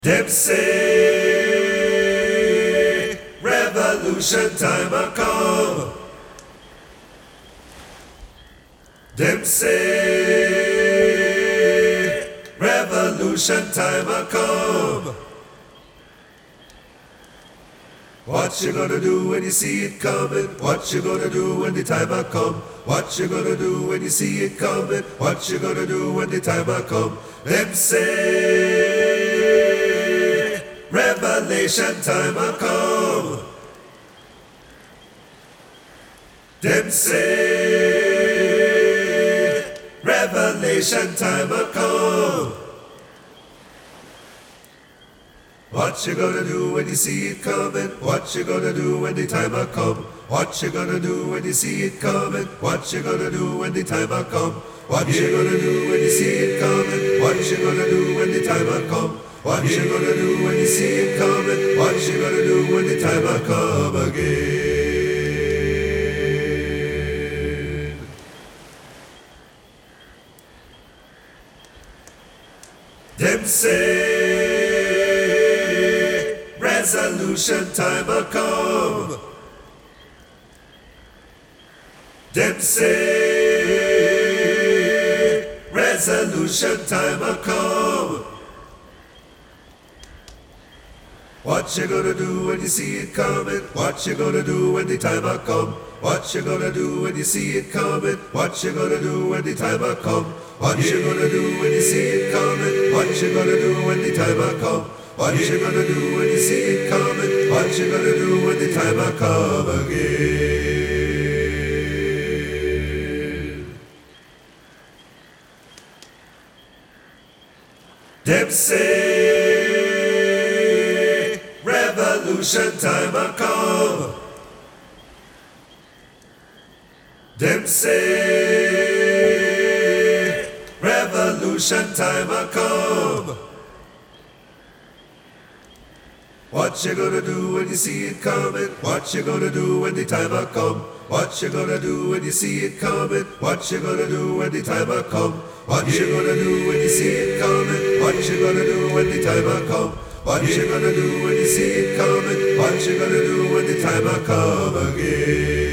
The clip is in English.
Them say revolution time a come. Them say revolution time a come. What you gonna do when you see it coming? What you gonna do when the time a come? What you gonna do when you see it coming? What you gonna do when the time a come? Them say revelation time a come. Them say revelation time a come. What you gonna do when you see it coming? What you gonna do when the time a come? What you gonna do when you see it coming? What you gonna do when the time a come? What you gonna do when you see it coming? What you gonna do when the time a come? What you gonna do when you see it coming? What you gonna do when the time a come again? Them say resolution time a come. Them say resolution time a come. What you gonna do when you see it coming? What you gonna do when the time a come? What you gonna do when you see it coming? What you gonna do when the time a come? What you gonna do when you see it coming? What you gonna do when the time a come? What you gonna do when you see it coming? What you gonna do when the time a come again? Them say revolution time a come. Them say revolution time a come. What you gonna do when you see it coming? What you gonna do when the time a come? What you gonna do when you see it coming? What you gonna do when the time a come? What you gonna do when you see it coming? What you gonna do when the time a come? What you gonna do when you see it coming? What you gonna do when the time a come again?